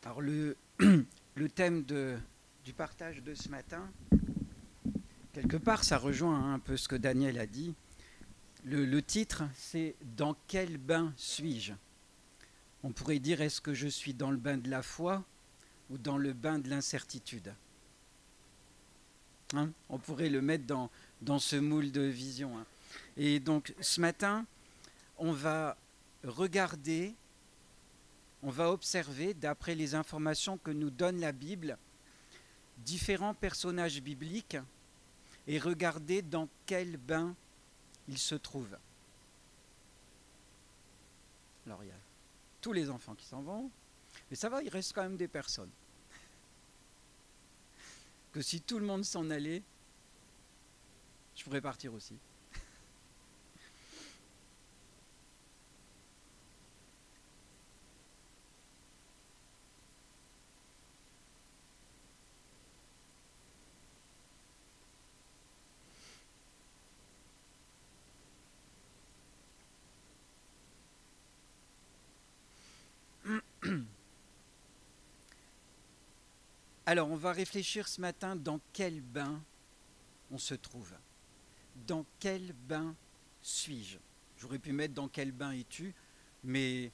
Alors le thème du partage de ce matin, quelque part, ça rejoint un peu ce que Daniel a dit. Le titre, c'est Dans quel bain suis-je? On pourrait dire, est-ce que je suis dans le bain de la foi ou dans le bain de l'incertitude? On pourrait le mettre dans ce moule de vision. Et donc ce matin, on va regarder, on va observer, d'après les informations que nous donne la Bible, différents personnages bibliques et regarder dans quel bain ils se trouvent. Alors il y a tous les enfants qui s'en vont, mais ça va, il reste quand même des personnes. Que si tout le monde s'en allait, je pourrais partir aussi. Alors on va réfléchir ce matin dans quel bain on se trouve. Dans quel bain suis-je? J'aurais pu mettre dans quel bain es-tu, mais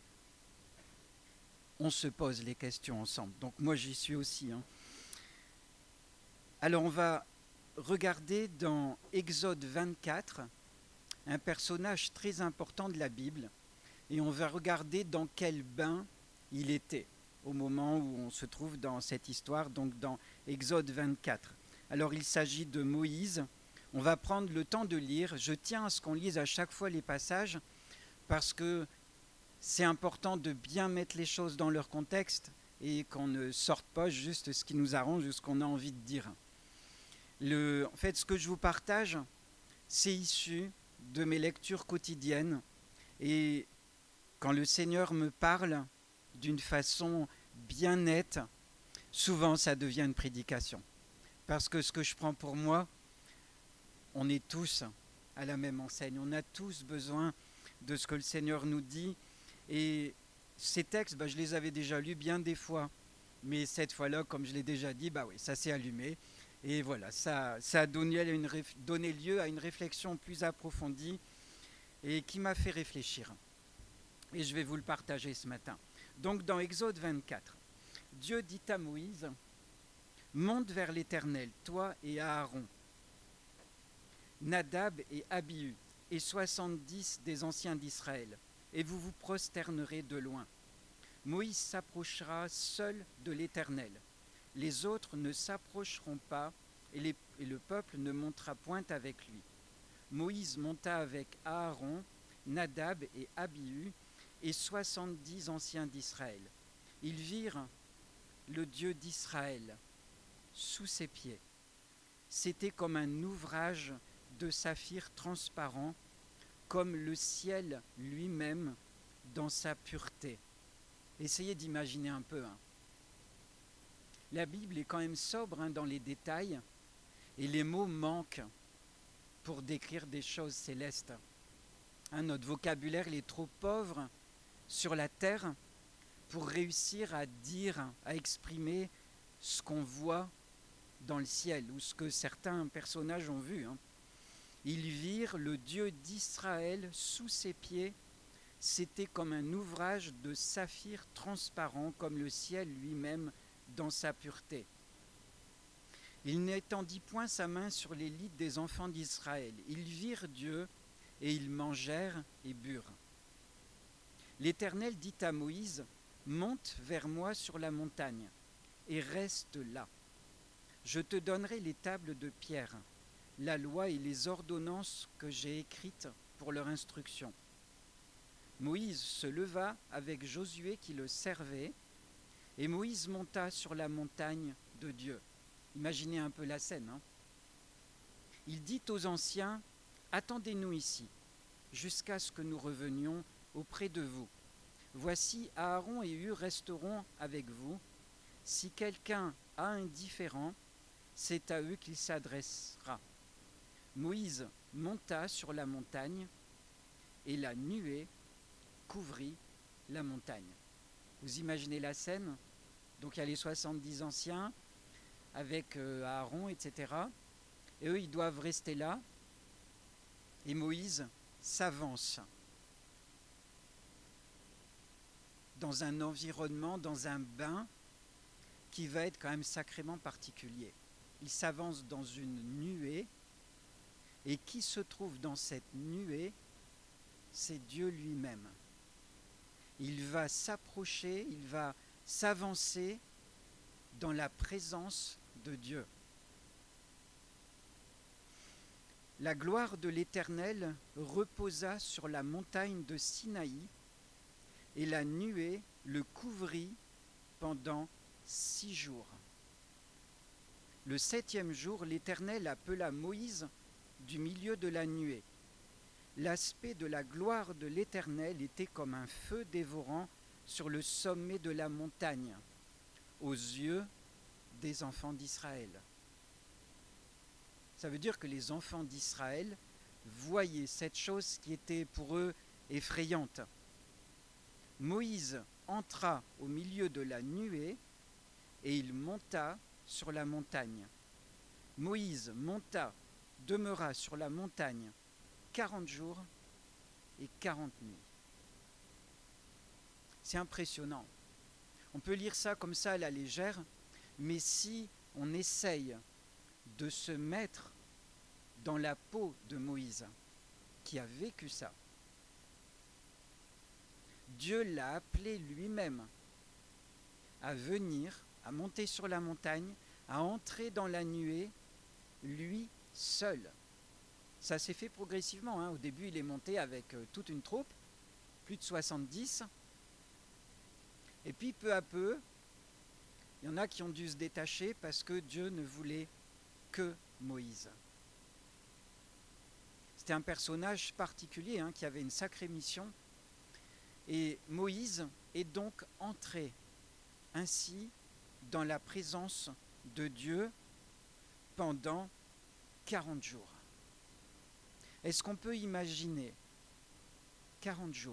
on se pose les questions ensemble. Donc moi j'y suis aussi. Alors on va regarder dans Exode 24 un personnage très important de la Bible et on va regarder dans quel bain il était au moment où on se trouve dans cette histoire, donc dans Exode 24. Alors il s'agit de Moïse. On va prendre le temps de lire. Je tiens à ce qu'on lise à chaque fois les passages parce que c'est important de bien mettre les choses dans leur contexte et qu'on ne sorte pas juste ce qui nous arrange ou ce qu'on a envie de dire. En fait, ce que je vous partage, c'est issu de mes lectures quotidiennes et quand le Seigneur me parle d'une façon bien nette, souvent ça devient une prédication. Parce que ce que je prends pour moi, on est tous à la même enseigne. On a tous besoin de ce que le Seigneur nous dit. Et ces textes, je les avais déjà lus bien des fois. Mais cette fois-là, comme je l'ai déjà dit, oui, ça s'est allumé. Et voilà, ça a donné lieu à une réflexion plus approfondie et qui m'a fait réfléchir. Et je vais vous le partager ce matin. Donc dans Exode 24, Dieu dit à Moïse, monte vers l'Éternel, toi et Aaron, Nadab et Abihu, et 70 des anciens d'Israël, et vous vous prosternerez de loin. Moïse s'approchera seul de l'Éternel. Les autres ne s'approcheront pas, et le peuple ne montera point avec lui. Moïse monta avec Aaron, Nadab et Abihu, et 70 anciens d'Israël. Ils virent le Dieu d'Israël sous ses pieds. C'était comme un ouvrage de saphir transparent, comme le ciel lui-même dans sa pureté. Essayez d'imaginer un peu. La Bible est quand même sobre dans les détails, et les mots manquent pour décrire des choses célestes. Notre vocabulaire il est trop pauvre sur la terre pour réussir à dire, à exprimer ce qu'on voit dans le ciel ou ce que certains personnages ont vu. Ils virent le Dieu d'Israël sous ses pieds. C'était comme un ouvrage de saphir transparent, comme le ciel lui-même dans sa pureté. Il n'étendit point sa main sur l'élite des enfants d'Israël. Ils virent Dieu et ils mangèrent et burent. L'Éternel dit à Moïse, monte vers moi sur la montagne et reste là. Je te donnerai les tables de pierre, la loi et les ordonnances que j'ai écrites pour leur instruction. Moïse se leva avec Josué qui le servait, et Moïse monta sur la montagne de Dieu. Imaginez un peu la scène. Il dit aux anciens, attendez-nous ici, jusqu'à ce que nous revenions auprès de vous. Voici, Aaron et Hur resteront avec vous. Si quelqu'un a un différend, c'est à eux qu'il s'adressera. Moïse monta sur la montagne et la nuée couvrit la montagne. Vous imaginez la scène? Donc il y a les 70 anciens avec Aaron, etc. Et eux, ils doivent rester là. Et Moïse s'avance dans un environnement, dans un bain qui va être quand même sacrément particulier. Il s'avance dans une nuée, et qui se trouve dans cette nuée, c'est Dieu lui-même. Il va s'approcher, il va s'avancer dans la présence de Dieu. La gloire de l'Éternel reposa sur la montagne de Sinaï, et la nuée le couvrit pendant 6 jours. Le 7e jour, l'Éternel appela Moïse du milieu de la nuée. L'aspect de la gloire de l'Éternel était comme un feu dévorant sur le sommet de la montagne, aux yeux des enfants d'Israël. Ça veut dire que les enfants d'Israël voyaient cette chose qui était pour eux effrayante. Moïse entra au milieu de la nuée et il monta sur la montagne. Moïse monta, demeura sur la montagne 40 jours et 40 nuits. C'est impressionnant. On peut lire ça comme ça à la légère, mais si on essaye de se mettre dans la peau de Moïse, qui a vécu ça, Dieu l'a appelé lui-même à venir, à monter sur la montagne, à entrer dans la nuée, lui seul. Ça s'est fait progressivement. Au début, il est monté avec toute une troupe, plus de 70. Et puis, peu à peu, il y en a qui ont dû se détacher parce que Dieu ne voulait que Moïse. C'était un personnage particulier qui avait une sacrée mission. Et Moïse est donc entré ainsi dans la présence de Dieu pendant 40 jours. Est-ce qu'on peut imaginer 40 jours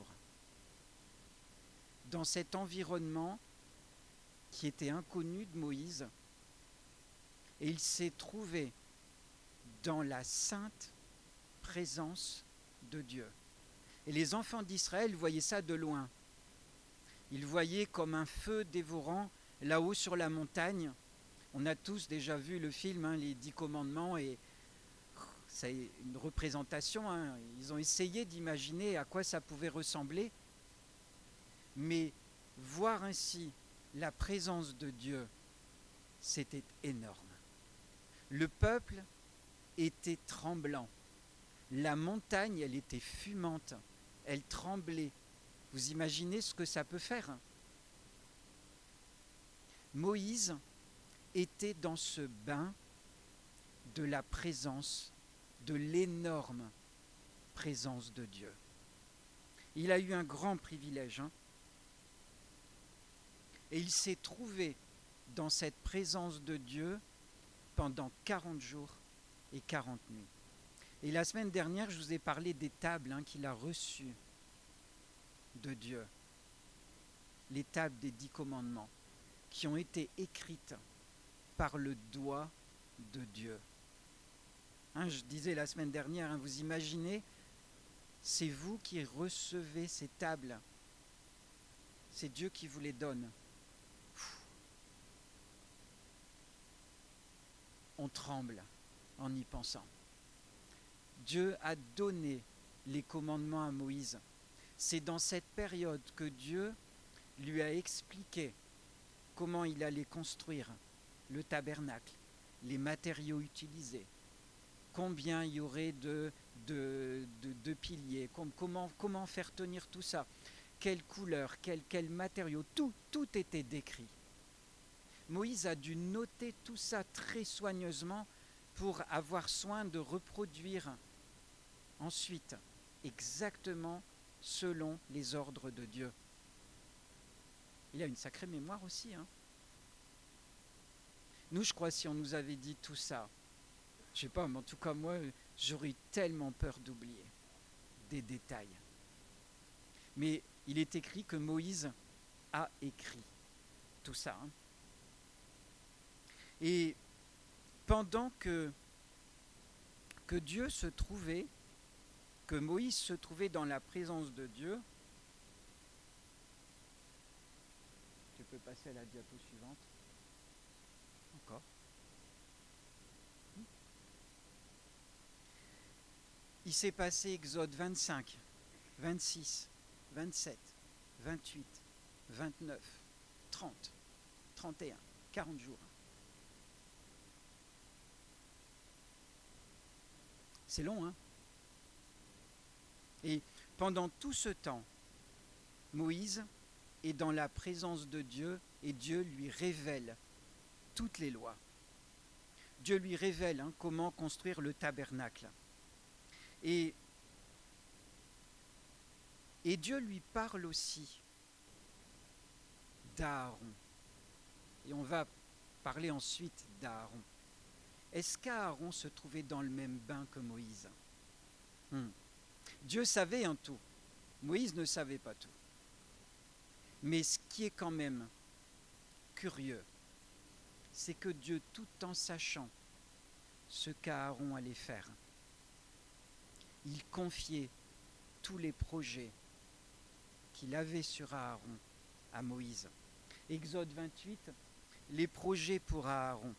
dans cet environnement qui était inconnu de Moïse, et il s'est trouvé dans la sainte présence de Dieu. Et les enfants d'Israël voyaient ça de loin. Ils voyaient comme un feu dévorant là-haut sur la montagne. On a tous déjà vu le film, les 10 commandements, et c'est une représentation. Ils ont essayé d'imaginer à quoi ça pouvait ressembler. Mais voir ainsi la présence de Dieu, c'était énorme. Le peuple était tremblant. La montagne, elle était fumante. Elle tremblait. Vous imaginez ce que ça peut faire ? Moïse était dans ce bain de la présence, de l'énorme présence de Dieu. Il a eu un grand privilège. Et il s'est trouvé dans cette présence de Dieu pendant 40 jours et 40 nuits. Et la semaine dernière, je vous ai parlé des tables qu'il a reçues de Dieu. Les tables des 10 commandements qui ont été écrites par le doigt de Dieu. Je disais la semaine dernière, vous imaginez, c'est vous qui recevez ces tables. C'est Dieu qui vous les donne. On tremble en y pensant. Dieu a donné les commandements à Moïse. C'est dans cette période que Dieu lui a expliqué comment il allait construire le tabernacle, les matériaux utilisés, combien il y aurait de piliers, comment faire tenir tout ça, quelle couleur, quel matériau, tout était décrit. Moïse a dû noter tout ça très soigneusement pour avoir soin de reproduire ensuite exactement selon les ordres de Dieu. Il a une sacrée mémoire aussi. Nous, je crois, si on nous avait dit tout ça, je sais pas, mais en tout cas moi, j'aurais tellement peur d'oublier des détails. Mais il est écrit que Moïse a écrit tout ça. Et pendant que Dieu se trouvait, que Moïse se trouvait dans la présence de Dieu, tu peux passer à la diapo suivante. Encore. Il s'est passé Exode 25, 26, 27, 28, 29, 30, 31, 40 jours. C'est long, hein? Et pendant tout ce temps, Moïse est dans la présence de Dieu et Dieu lui révèle toutes les lois. Dieu lui révèle comment construire le tabernacle. Et Dieu lui parle aussi d'Aaron. Et on va parler ensuite d'Aaron. Est-ce qu'Aaron se trouvait dans le même bain que Moïse? Dieu savait tout. Moïse ne savait pas tout. Mais ce qui est quand même curieux, c'est que Dieu, tout en sachant ce qu'Aaron allait faire, il confiait tous les projets qu'il avait sur Aaron à Moïse. Exode 28, les projets pour Aaron.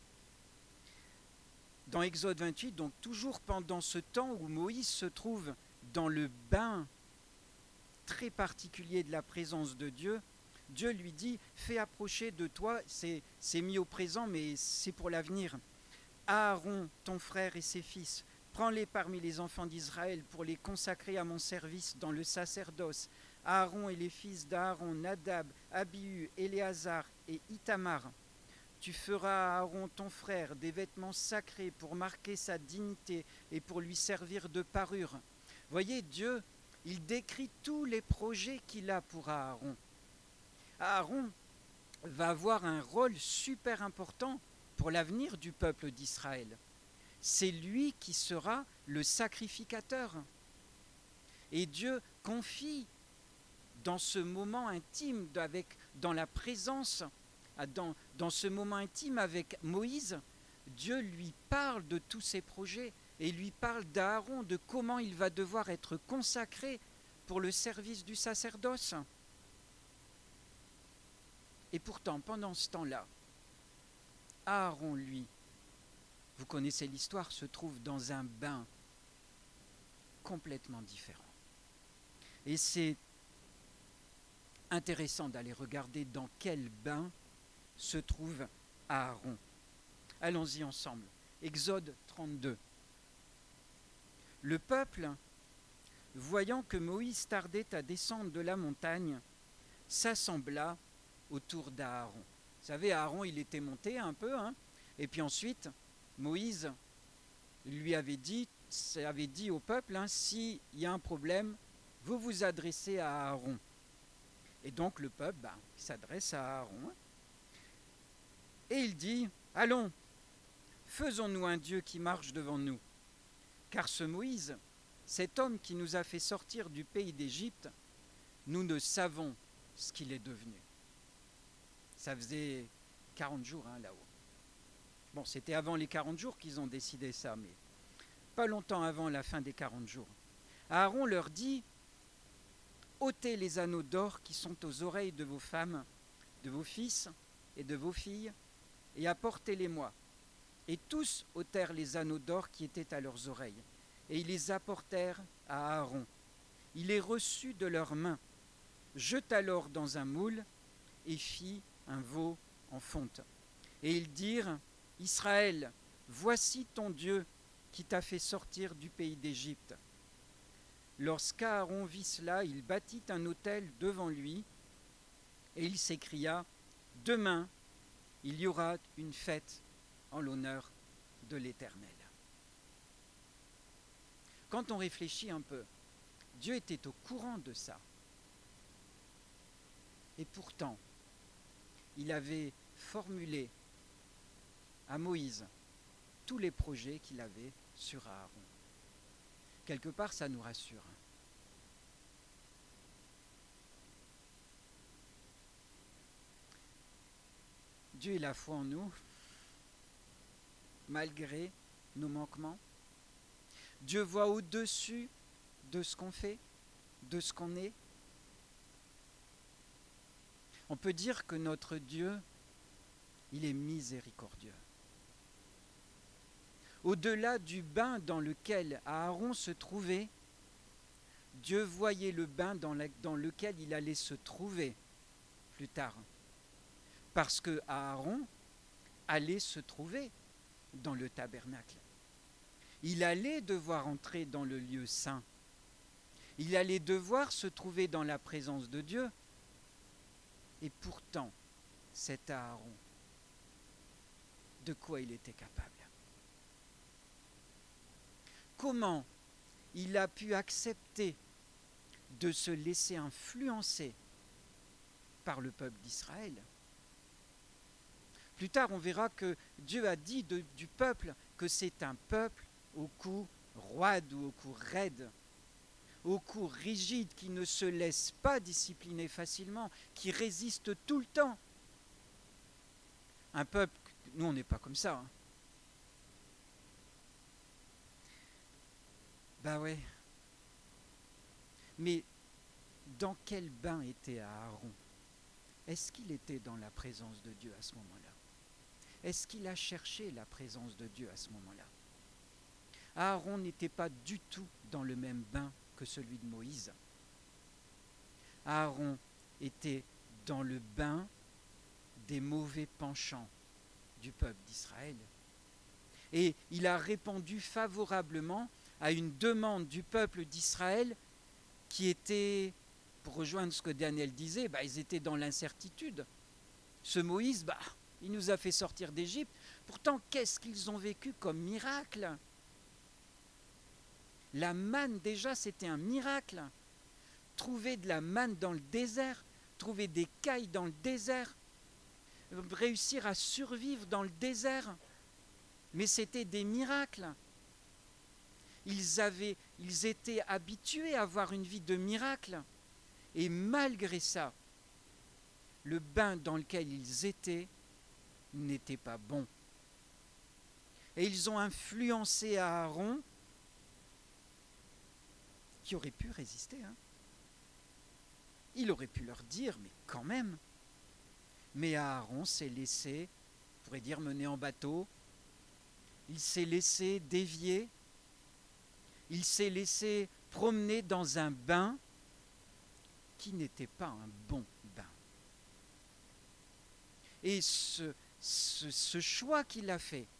Dans Exode 28, donc toujours pendant ce temps où Moïse se trouve dans le bain très particulier de la présence de Dieu, Dieu lui dit, fais approcher de toi, c'est mis au présent mais c'est pour l'avenir, Aaron, ton frère et ses fils, prends-les parmi les enfants d'Israël pour les consacrer à mon service dans le sacerdoce. Aaron et les fils d'Aaron, Nadab, Abihu, Éléazar et Ithamar. Tu feras à Aaron ton frère des vêtements sacrés pour marquer sa dignité et pour lui servir de parure. Voyez, Dieu, il décrit tous les projets qu'il a pour Aaron. Aaron va avoir un rôle super important pour l'avenir du peuple d'Israël. C'est lui qui sera le sacrificateur. Et Dieu confie dans ce moment intime, dans la présence, dans ce moment intime avec Moïse, Dieu lui parle de tous ses projets et lui parle d'Aaron, de comment il va devoir être consacré pour le service du sacerdoce. Et pourtant, pendant ce temps-là, Aaron, lui, vous connaissez l'histoire, se trouve dans un bain complètement différent. Et c'est intéressant d'aller regarder dans quel bain se trouve Aaron. Allons-y ensemble. Exode 32. Le peuple, voyant que Moïse tardait à descendre de la montagne, s'assembla autour d'Aaron. Vous savez, Aaron, il était monté un peu, et puis ensuite, Moïse lui avait dit au peuple, s'il y a un problème, vous vous adressez à Aaron. Et donc le peuple s'adresse à Aaron. Et il dit, allons, faisons-nous un Dieu qui marche devant nous. Car ce Moïse, cet homme qui nous a fait sortir du pays d'Égypte, nous ne savons ce qu'il est devenu. Ça faisait 40 jours là-haut. Bon, c'était avant les 40 jours qu'ils ont décidé ça, mais pas longtemps avant la fin des 40 jours. Aaron leur dit, ôtez les anneaux d'or qui sont aux oreilles de vos femmes, de vos fils et de vos filles, et apportez-les-moi. Et tous ôtèrent les anneaux d'or qui étaient à leurs oreilles, et ils les apportèrent à Aaron. Il les reçut de leurs mains, jeta l'or dans un moule, et fit un veau en fonte. Et ils dirent, Israël, voici ton Dieu qui t'a fait sortir du pays d'Égypte. Lorsqu'Aaron vit cela, il bâtit un autel devant lui, et il s'écria, demain, il y aura une fête en l'honneur de l'Éternel. Quand on réfléchit un peu, Dieu était au courant de ça. Et pourtant, il avait formulé à Moïse tous les projets qu'il avait sur Aaron. Quelque part, ça nous rassure. Dieu est la foi en nous, malgré nos manquements. Dieu voit au-dessus de ce qu'on fait, de ce qu'on est. On peut dire que notre Dieu, il est miséricordieux. Au-delà du bain dans lequel Aaron se trouvait, Dieu voyait le bain dans lequel il allait se trouver plus tard. Parce que Aaron allait se trouver dans le tabernacle. Il allait devoir entrer dans le lieu saint. Il allait devoir se trouver dans la présence de Dieu. Et pourtant, cet Aaron, de quoi il était capable? Comment il a pu accepter de se laisser influencer par le peuple d'Israël? Plus tard, on verra que Dieu a dit du peuple que c'est un peuple au cou roide ou au cou raide, au cou rigide, qui ne se laisse pas discipliner facilement, qui résiste tout le temps. Un peuple, nous on n'est pas comme ça. Ben ouais. Mais dans quel bain était Aaron? Est-ce qu'il était dans la présence de Dieu à ce moment-là? Est-ce qu'il a cherché la présence de Dieu à ce moment-là? Aaron n'était pas du tout dans le même bain que celui de Moïse. Aaron était dans le bain des mauvais penchants du peuple d'Israël. Et il a répondu favorablement à une demande du peuple d'Israël qui était, pour rejoindre ce que Daniel disait, ils étaient dans l'incertitude. Ce Moïse, il nous a fait sortir d'Égypte. Pourtant, qu'est-ce qu'ils ont vécu comme miracle? La manne, déjà, c'était un miracle. Trouver de la manne dans le désert, trouver des cailles dans le désert, réussir à survivre dans le désert. Mais c'était des miracles. Ils étaient habitués à avoir une vie de miracle. Et malgré ça, le bain dans lequel ils étaient n'était pas bon. Et ils ont influencé Aaron, qui aurait pu résister. Il aurait pu leur dire, mais quand même. Mais Aaron s'est laissé, on pourrait dire, mener en bateau. Il s'est laissé dévier. Il s'est laissé promener dans un bain qui n'était pas un bon bain. Et ce choix qu'il a fait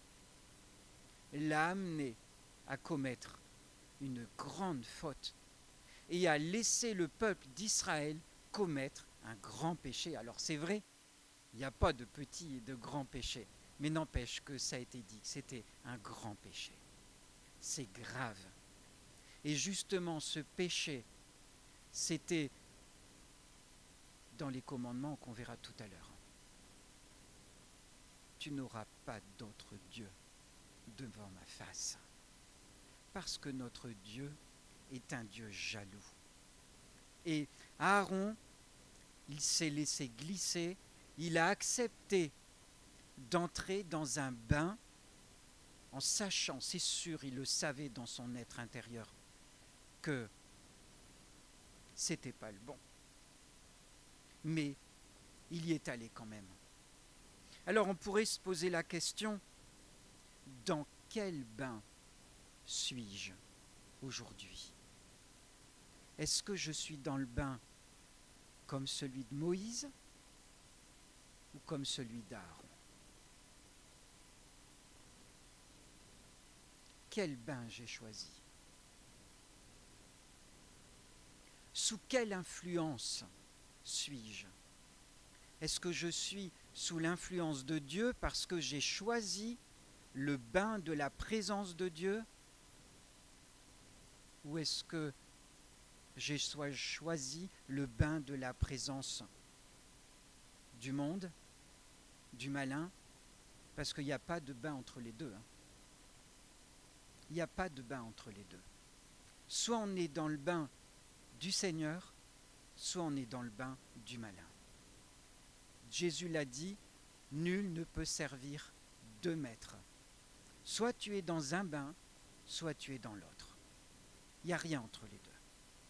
l'a amené à commettre une grande faute et à laisser le peuple d'Israël commettre un grand péché. Alors c'est vrai, il n'y a pas de petit et de grand péché, mais n'empêche que ça a été dit que c'était un grand péché. C'est grave. Et justement, ce péché, c'était dans les commandements qu'on verra tout à l'heure. Tu n'auras pas d'autre Dieu devant ma face. Parce que notre Dieu est un Dieu jaloux. Et Aaron, il s'est laissé glisser, il a accepté d'entrer dans un bain en sachant, c'est sûr, il le savait dans son être intérieur, que c'était pas le bon. Mais il y est allé quand même. Alors on pourrait se poser la question, dans quel bain suis-je aujourd'hui? Est-ce que je suis dans le bain comme celui de Moïse ou comme celui d'Aaron? Quel bain j'ai choisi? Sous quelle influence suis-je? Est-ce que je suis sous l'influence de Dieu parce que j'ai choisi le bain de la présence de Dieu? Ou est-ce que j'ai choisi le bain de la présence du monde, du malin? Parce qu'il n'y a pas de bain entre les deux. Il n'y a pas de bain entre les deux. Soit on est dans le bain du Seigneur, soit on est dans le bain du malin. Jésus l'a dit, nul ne peut servir deux maîtres. Soit tu es dans un bain, soit tu es dans l'autre. Il n'y a rien entre les deux.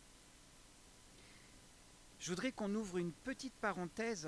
Je voudrais qu'on ouvre une petite parenthèse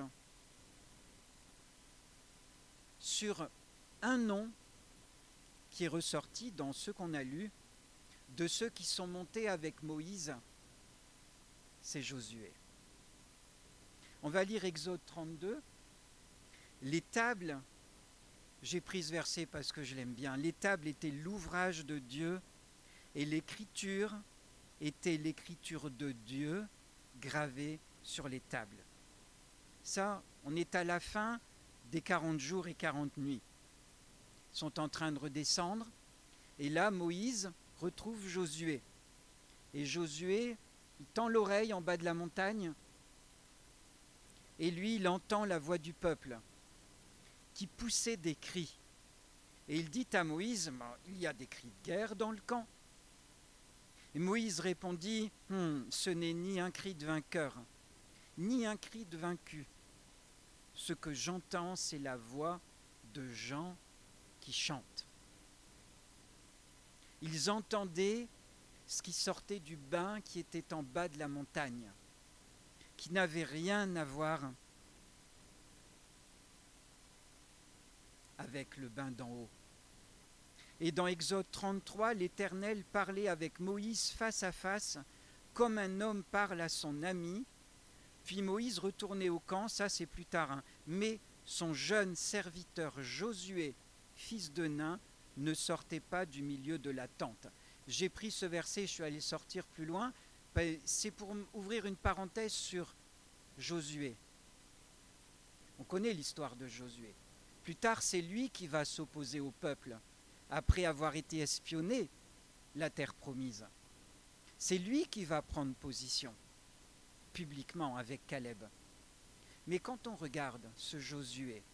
sur un nom qui est ressorti dans ce qu'on a lu de ceux qui sont montés avec Moïse, c'est Josué. On va lire Exode 32. Les tables, j'ai pris ce verset parce que je l'aime bien, les tables étaient l'ouvrage de Dieu et l'écriture était l'écriture de Dieu gravée sur les tables. Ça, on est à la fin des 40 jours et 40 nuits. Ils sont en train de redescendre et là, Moïse retrouve Josué. Et Josué, il tend l'oreille en bas de la montagne et lui, il entend la voix du peuple qui poussait des cris. Et il dit à Moïse, il y a des cris de guerre dans le camp. Et Moïse répondit, ce n'est ni un cri de vainqueur, ni un cri de vaincu. Ce que j'entends, c'est la voix de gens qui chantent. Ils entendaient ce qui sortait du bain qui était en bas de la montagne, qui n'avait rien à voir avec le bain d'en haut. Et dans Exode 33, l'Éternel parlait avec Moïse face à face, comme un homme parle à son ami. Puis Moïse retournait au camp, ça c'est plus tard, mais son jeune serviteur Josué, fils de Nun, ne sortait pas du milieu de la tente. J'ai pris ce verset, je suis allé sortir plus loin, c'est pour ouvrir une parenthèse sur Josué. On connaît l'histoire de Josué. Plus tard, c'est lui qui va s'opposer au peuple, après avoir été espionné la terre promise. C'est lui qui va prendre position, publiquement, avec Caleb. Mais quand on regarde ce Josué,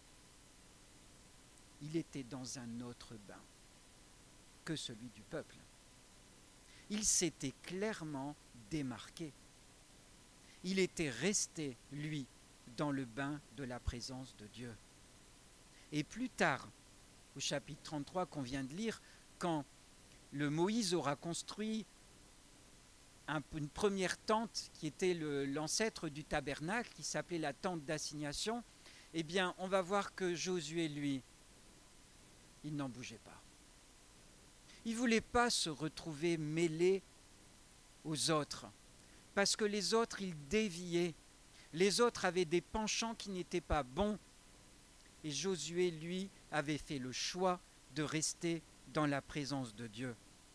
il était dans un autre bain que celui du peuple. Il s'était clairement démarqué. Il était resté, lui, dans le bain de la présence de Dieu. Et plus tard, au chapitre 33 qu'on vient de lire, quand le Moïse aura construit une première tente qui était l'ancêtre du tabernacle, qui s'appelait la tente d'assignation, eh bien, on va voir que Josué, lui, il n'en bougeait pas. Il ne voulait pas se retrouver mêlé aux autres, parce que les autres, ils déviaient. Les autres avaient des penchants qui n'étaient pas bons. Et Josué, lui, avait fait le choix de rester dans la présence de Dieu.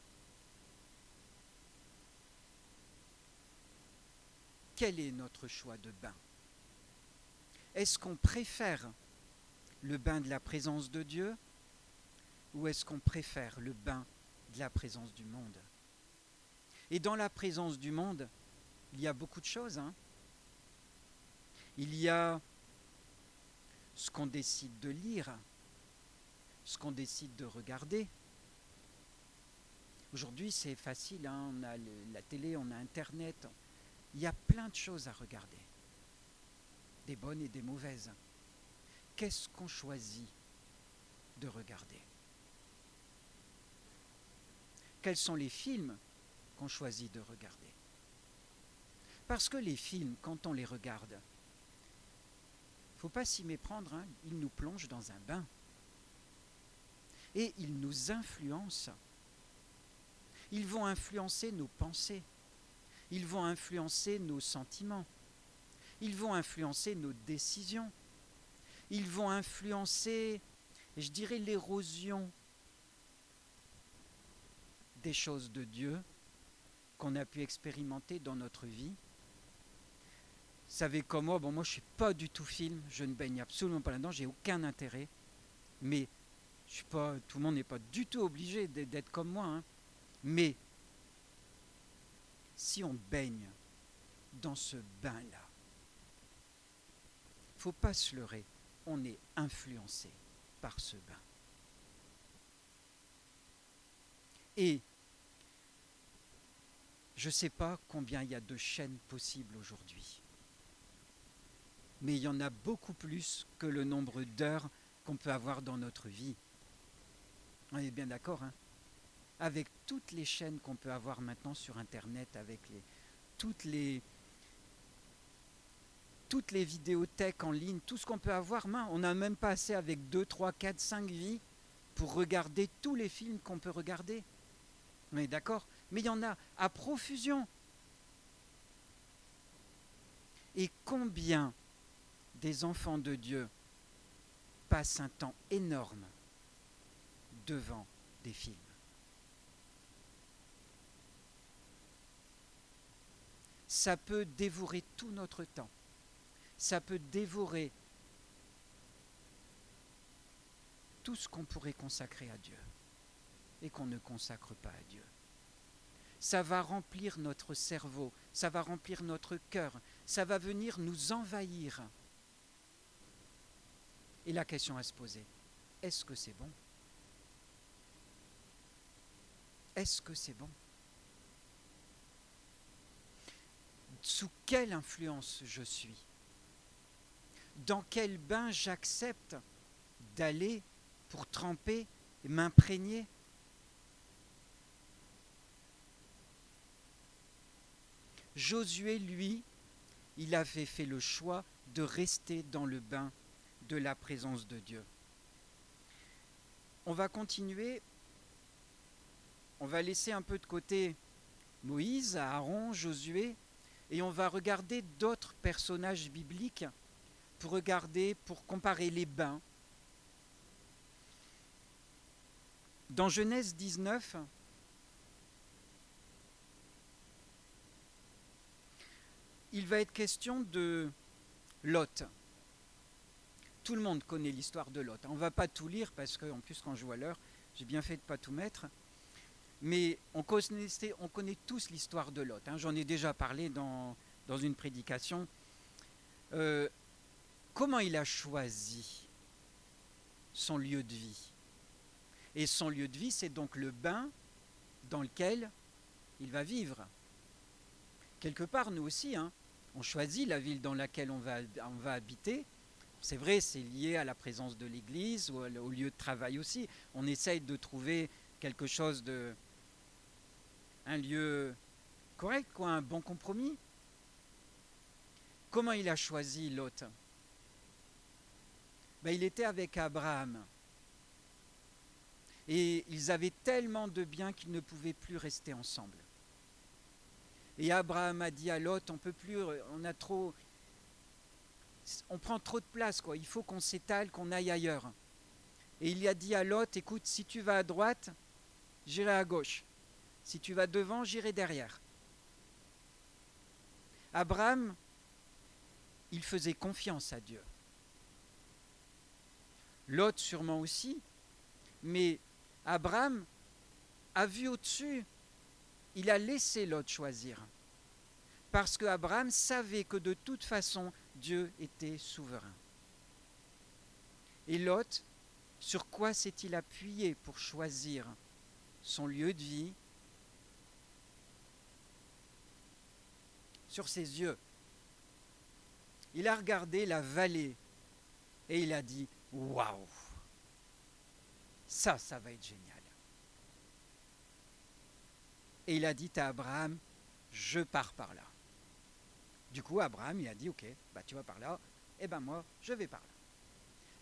Quel est notre choix de bain? Est-ce qu'on préfère le bain de la présence de Dieu ou est-ce qu'on préfère le bain de la présence du monde? Et dans la présence du monde, il y a beaucoup de choses. Il y a ce qu'on décide de lire, ce qu'on décide de regarder. Aujourd'hui, c'est facile, on a la télé, on a Internet. Il y a plein de choses à regarder, des bonnes et des mauvaises. Qu'est-ce qu'on choisit de regarder? Quels sont les films qu'on choisit de regarder? Parce que les films, quand on les regarde, il ne faut pas s'y méprendre, ils nous plongent dans un bain. Et ils nous influencent. Ils vont influencer nos pensées. Ils vont influencer nos sentiments. Ils vont influencer nos décisions. Ils vont influencer, je dirais, l'érosion des choses de Dieu qu'on a pu expérimenter dans notre vie. Vous savez comme moi, moi je ne suis pas du tout film, je ne baigne absolument pas là-dedans, j'ai aucun intérêt. Mais je suis pas, tout le monde n'est pas du tout obligé d'être comme moi. Mais si on baigne dans ce bain-là, il ne faut pas se leurrer, on est influencé par ce bain. Et je ne sais pas combien il y a de chaînes possibles aujourd'hui, mais il y en a beaucoup plus que le nombre d'heures qu'on peut avoir dans notre vie. On est bien d'accord, hein? Avec toutes les chaînes qu'on peut avoir maintenant sur Internet, avec toutes les, toutes les vidéothèques en ligne, tout ce qu'on peut avoir, on n'a même pas assez avec 2, 3, 4, 5 vies pour regarder tous les films qu'on peut regarder. On est d'accord? Mais il y en a à profusion. Et combien des enfants de Dieu passent un temps énorme devant des films? Ça peut dévorer tout notre temps. Ça peut dévorer tout ce qu'on pourrait consacrer à Dieu et qu'on ne consacre pas à Dieu. Ça va remplir notre cerveau, ça va remplir notre cœur, ça va venir nous envahir. Et la question à se poser, est-ce que c'est bon? Est-ce que c'est bon? Sous quelle influence je suis? Dans quel bain j'accepte d'aller pour tremper et m'imprégner? Josué, lui, il avait fait le choix de rester dans le bain de la présence de Dieu. On va continuer, on va laisser un peu de côté Moïse, Aaron, Josué, et on va regarder d'autres personnages bibliques pour comparer les bains. Dans Genèse 19, il va être question de Lot. Tout le monde connaît l'histoire de Lot. On ne va pas tout lire parce qu'en plus quand je vois l'heure, j'ai bien fait de ne pas tout mettre. Mais on connaît tous l'histoire de Lot. J'en ai déjà parlé dans une prédication. Comment il a choisi son lieu de vie? Et son lieu de vie, c'est donc le bain dans lequel il va vivre. Quelque part, nous aussi, on choisit la ville dans laquelle on va habiter. C'est vrai, c'est lié à la présence de l'Église ou au lieu de travail aussi. On essaye de trouver quelque chose un lieu correct, un bon compromis. Comment il a choisi Lot? Il était avec Abraham. Et ils avaient tellement de biens qu'ils ne pouvaient plus rester ensemble. Et Abraham a dit à Lot, on peut plus, on prend trop de place, il faut qu'on s'étale, qu'on aille ailleurs. Et il a dit à Lot, écoute, si tu vas à droite, j'irai à gauche. Si tu vas devant, j'irai derrière. Abraham, il faisait confiance à Dieu. Lot sûrement aussi, mais Abraham a vu au-dessus. Il a laissé Lot choisir. Parce qu'Abraham savait que de toute façon, Dieu était souverain. Et Lot, sur quoi s'est-il appuyé pour choisir son lieu de vie? Sur ses yeux. Il a regardé la vallée et il a dit « Waouh, ça va être génial ». Et il a dit à Abraham « Je pars par là ». Du coup, Abraham, il a dit « Ok, tu vas par là, et moi, je vais par là ».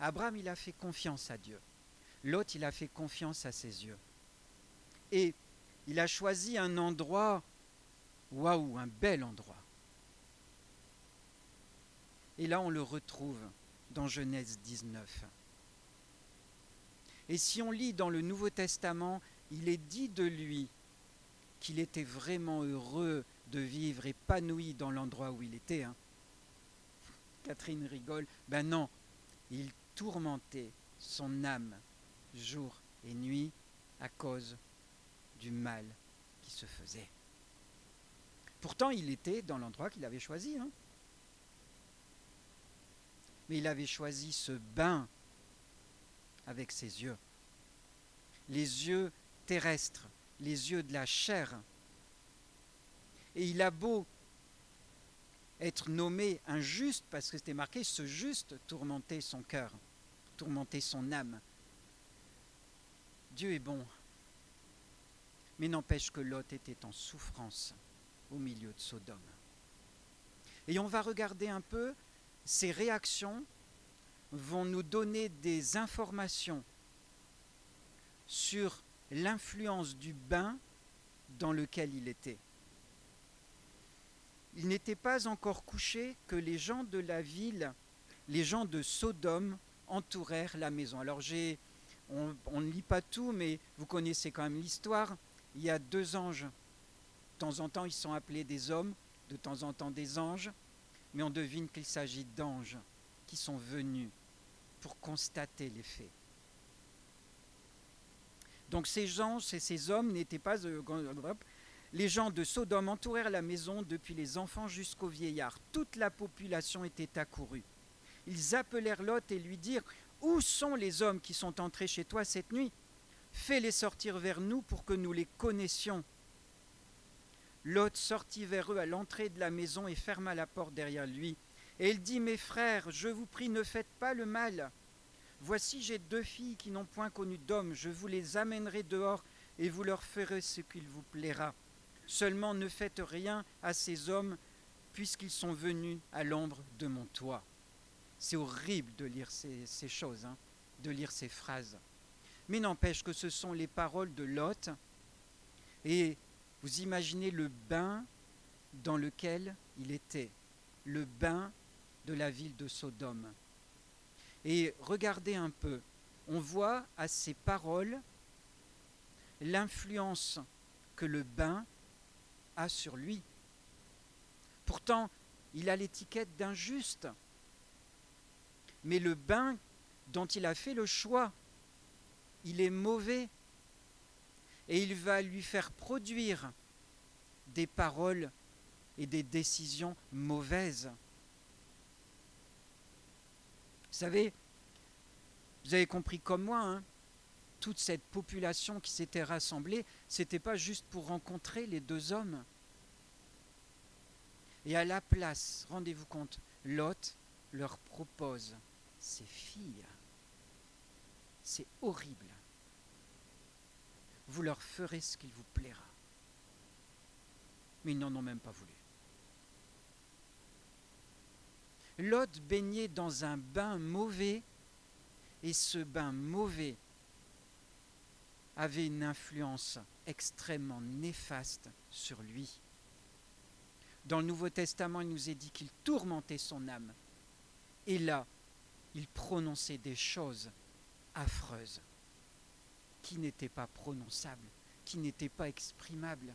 Abraham, il a fait confiance à Dieu. Lot, il a fait confiance à ses yeux. Et il a choisi un endroit, waouh, un bel endroit. Et là, on le retrouve dans Genèse 19. Et si on lit dans le Nouveau Testament, il est dit de lui qu'il était vraiment heureux de vivre épanoui dans l'endroit où il était. Catherine rigole. Non, il tourmentait son âme jour et nuit à cause du mal qui se faisait. Pourtant, il était dans l'endroit qu'il avait choisi. Mais il avait choisi ce bain avec ses yeux. Les yeux terrestres, les yeux de la chair. Et il a beau être nommé un juste, parce que c'était marqué, ce juste tourmentait son cœur, tourmentait son âme. Dieu est bon, mais n'empêche que Lot était en souffrance au milieu de Sodome. Et on va regarder un peu, ces réactions vont nous donner des informations sur l'influence du bain dans lequel il était. Il n'était pas encore couché que les gens de la ville, les gens de Sodome, entourèrent la maison. Alors on ne lit pas tout, mais vous connaissez quand même l'histoire. Il y a 2 anges. De temps en temps, ils sont appelés des hommes, de temps en temps des anges, mais on devine qu'il s'agit d'anges qui sont venus pour constater les faits. Donc ces anges et ces hommes n'étaient pas... Les gens de Sodome entourèrent la maison depuis les enfants jusqu'aux vieillards. Toute la population était accourue. Ils appelèrent Lot et lui dirent « Où sont les hommes qui sont entrés chez toi cette nuit ? Fais-les sortir vers nous pour que nous les connaissions. » Lot sortit vers eux à l'entrée de la maison et ferma la porte derrière lui. Et il dit « Mes frères, je vous prie, ne faites pas le mal. Voici, j'ai 2 filles qui n'ont point connu d'homme. Je vous les amènerai dehors et vous leur ferez ce qu'il vous plaira. Seulement ne faites rien à ces hommes puisqu'ils sont venus à l'ombre de mon toit. » C'est horrible de lire ces choses, de lire ces phrases. Mais n'empêche que ce sont les paroles de Lot. Et vous imaginez le bain dans lequel il était, le bain de la ville de Sodome. Et regardez un peu, on voit à ces paroles l'influence que le bain a sur lui. Pourtant, il a l'étiquette d'injuste. Mais le bain dont il a fait le choix, il est mauvais. Et il va lui faire produire des paroles et des décisions mauvaises. Vous savez, vous avez compris comme moi, toute cette population qui s'était rassemblée, ce n'était pas juste pour rencontrer les 2 hommes. Et à la place, rendez-vous compte, Lot leur propose ses filles. C'est horrible. Vous leur ferez ce qu'il vous plaira. Mais ils n'en ont même pas voulu. Lot baignait dans un bain mauvais, et ce bain mauvais avait une influence extrêmement néfaste sur lui. Dans le Nouveau Testament, il nous est dit qu'il tourmentait son âme. Et là, il prononçait des choses affreuses qui n'étaient pas prononçables, qui n'étaient pas exprimables.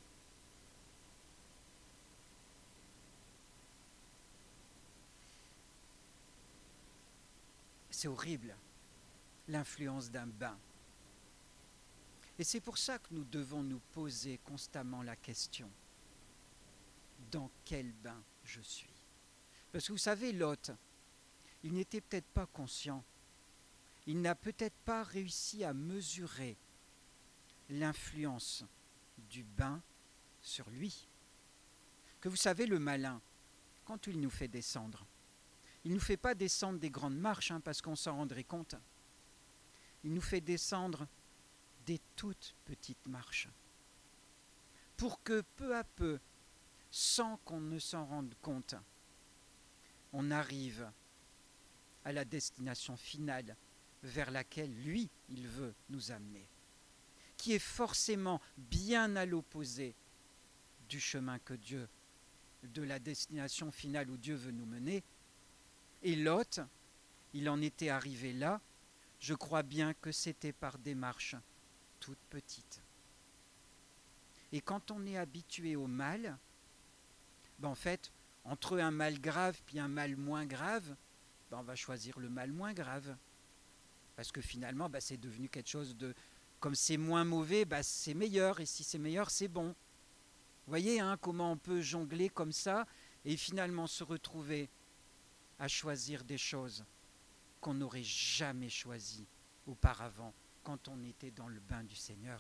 C'est horrible, l'influence d'un bain. Et c'est pour ça que nous devons nous poser constamment la question, dans quel bain je suis? Parce que vous savez, Lot, il n'était peut-être pas conscient, il n'a peut-être pas réussi à mesurer l'influence du bain sur lui. Que vous savez, le malin, quand il nous fait descendre, il ne nous fait pas descendre des grandes marches, parce qu'on s'en rendrait compte. Il nous fait descendre des toutes petites marches, pour que peu à peu, sans qu'on ne s'en rende compte, on arrive à la destination finale vers laquelle lui, il veut nous amener, qui est forcément bien à l'opposé du chemin que Dieu, de la destination finale où Dieu veut nous mener. Et Lot, il en était arrivé là, je crois bien que c'était par des marches toutes petites. Et quand on est habitué au mal, en fait, entre un mal grave puis un mal moins grave, on va choisir le mal moins grave. Parce que finalement, c'est devenu quelque chose de... Comme c'est moins mauvais, c'est meilleur. Et si c'est meilleur, c'est bon. Vous voyez comment on peut jongler comme ça et finalement se retrouver à choisir des choses qu'on n'aurait jamais choisies auparavant quand on était dans le bain du Seigneur.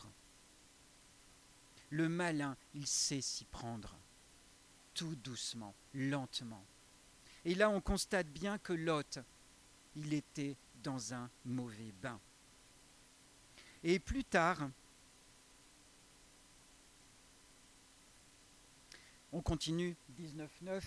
Le malin, il sait s'y prendre, tout doucement, lentement. Et là, on constate bien que Lot, il était dans un mauvais bain. Et plus tard, on continue, 19.9.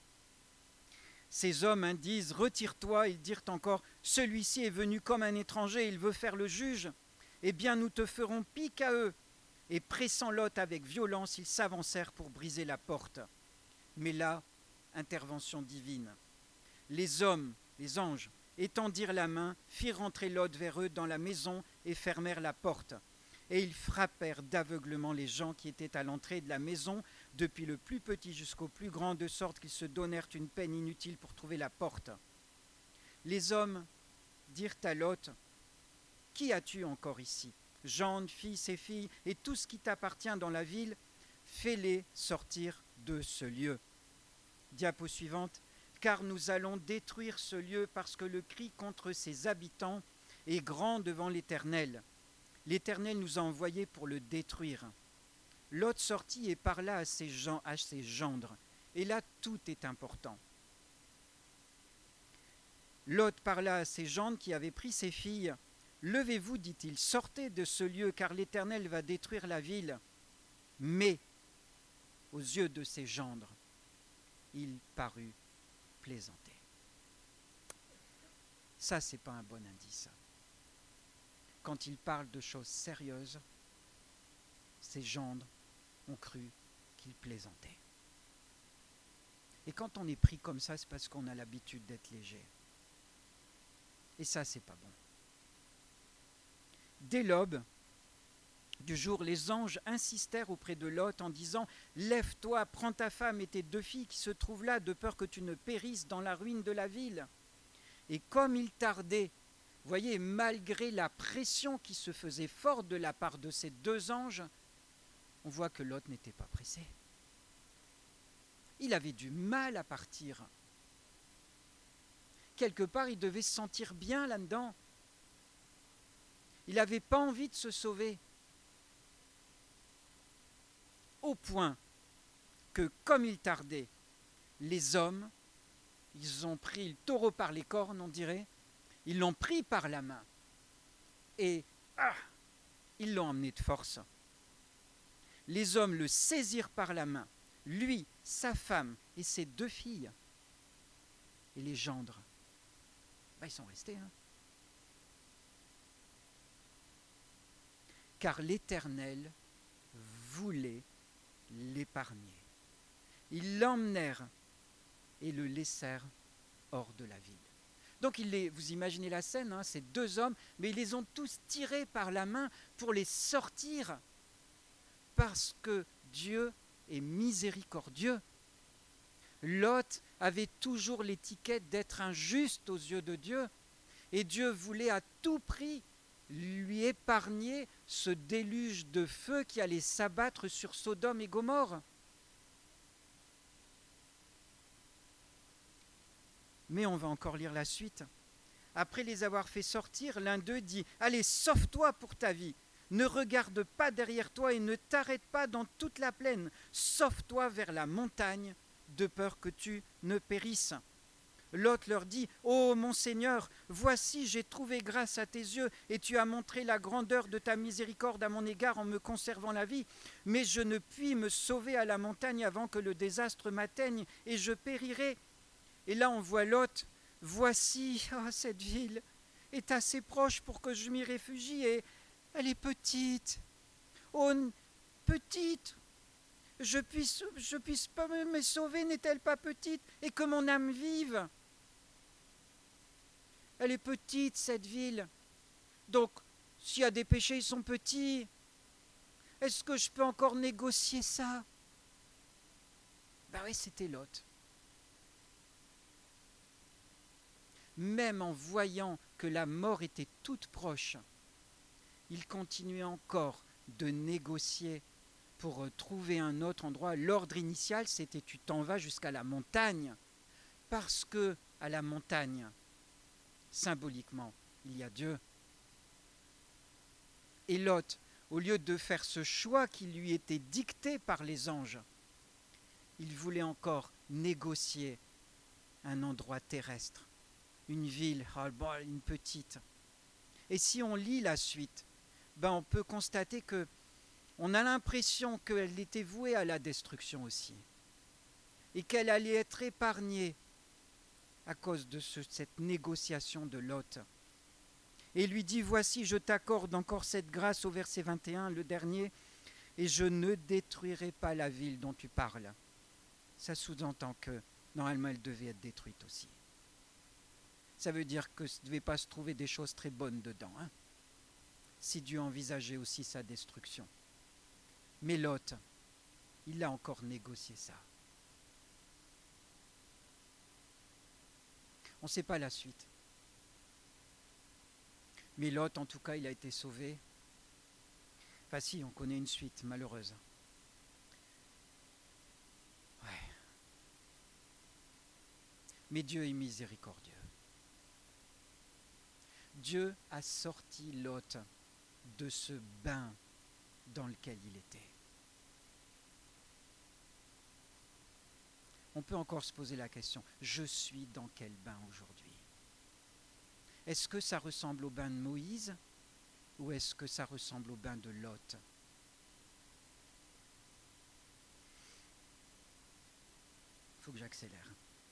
Ces hommes disent, retire-toi. Ils dirent encore, celui-ci est venu comme un étranger, il veut faire le juge. Eh bien, nous te ferons pis qu'à eux. Et pressant Lot avec violence, ils s'avancèrent pour briser la porte. Mais là, intervention divine. Les hommes, les anges, étendirent la main, firent rentrer Lot vers eux dans la maison et fermèrent la porte. Et ils frappèrent d'aveuglement les gens qui étaient à l'entrée de la maison, depuis le plus petit jusqu'au plus grand, de sorte qu'ils se donnèrent une peine inutile pour trouver la porte. Les hommes dirent à Lot, « Qui as-tu encore ici ? Gendre, fils et filles, et tout ce qui t'appartient dans la ville, fais-les sortir de ce lieu. » Diapo suivante. « Car nous allons détruire ce lieu parce que le cri contre ses habitants est grand devant l'Éternel. L'Éternel nous a envoyés pour le détruire. » Lot sortit et parla à ses gendres. Et là, tout est important. Lot parla à ses gendres qui avaient pris ses filles. « Levez-vous, dit-il, sortez de ce lieu, car l'Éternel va détruire la ville. » Mais, aux yeux de ses gendres, il parut plaisanter. Ça, c'est pas un bon indice. Quand il parle de choses sérieuses, ses gendres ont cru qu'il plaisantait. Et quand on est pris comme ça, c'est parce qu'on a l'habitude d'être léger. Et ça, c'est pas bon. Dès l'aube du jour, les anges insistèrent auprès de Lot en disant « Lève-toi, prends ta femme et tes 2 filles qui se trouvent là, de peur que tu ne périsses dans la ruine de la ville. » Et comme il tardait, voyez, malgré la pression qui se faisait forte de la part de ces 2 anges, on voit que Lot n'était pas pressé. Il avait du mal à partir. Quelque part, il devait se sentir bien là-dedans. Il n'avait pas envie de se sauver. Au point que, comme il tardait, les hommes, ils ont pris le taureau par les cornes, on dirait, ils l'ont pris par la main et ils l'ont emmené de force. Les hommes le saisirent par la main, lui, sa femme et ses 2 filles. Et les gendres, ils sont restés. Car l'Éternel voulait l'épargner. Ils l'emmenèrent et le laissèrent hors de la ville. Donc vous imaginez la scène, ces 2 hommes, mais ils les ont tous tirés par la main pour les sortir, parce que Dieu est miséricordieux. Lot avait toujours l'étiquette d'être injuste aux yeux de Dieu, et Dieu voulait à tout prix lui épargner ce déluge de feu qui allait s'abattre sur Sodome et Gomorrhe. Mais on va encore lire la suite. Après les avoir fait sortir, l'un d'eux dit « Allez, sauve-toi pour ta vie. Ne regarde pas derrière toi et ne t'arrête pas dans toute la plaine. Sauve-toi vers la montagne, de peur que tu ne périsses. » Lot leur dit « Ô mon Seigneur, voici j'ai trouvé grâce à tes yeux, et tu as montré la grandeur de ta miséricorde à mon égard en me conservant la vie. Mais je ne puis me sauver à la montagne avant que le désastre m'atteigne, et je périrai. » Et là on voit Lot, « Voici, cette ville est assez proche pour que je m'y réfugie, et elle est petite. Oh, petite, je puisse pas me sauver, n'est-elle pas petite, et que mon âme vive. Elle est petite, cette ville. Donc, s'il y a des péchés, ils sont petits. Est-ce que je peux encore négocier ça ? » Oui, c'était Lot. Même en voyant que la mort était toute proche, il continuait encore de négocier pour trouver un autre endroit. L'ordre initial, c'était tu t'en vas jusqu'à la montagne, parce que à la montagne, symboliquement, il y a Dieu. Et Lot, au lieu de faire ce choix qui lui était dicté par les anges, il voulait encore négocier un endroit terrestre, une ville, une petite. Et si on lit la suite, on peut constater que on a l'impression qu'elle était vouée à la destruction aussi, et qu'elle allait être épargnée à cause de cette négociation de Lot. Et il lui dit, voici, je t'accorde encore cette grâce au verset 21, le dernier, et je ne détruirai pas la ville dont tu parles. Ça sous-entend que normalement elle devait être détruite aussi. Ça veut dire que ne devait pas se trouver des choses très bonnes dedans, hein, si Dieu envisageait aussi sa destruction. Mais Lot, il a encore négocié ça. On ne sait pas la suite. Mais Lot, en tout cas, il a été sauvé. Enfin si, on connaît une suite malheureuse. Ouais. Mais Dieu est miséricordieux. Dieu a sorti Lot de ce bain dans lequel il était. On peut encore se poser la question, je suis dans quel bain aujourd'hui? Est-ce que ça ressemble au bain de Moïse ou est-ce que ça ressemble au bain de Lot? Il faut que j'accélère.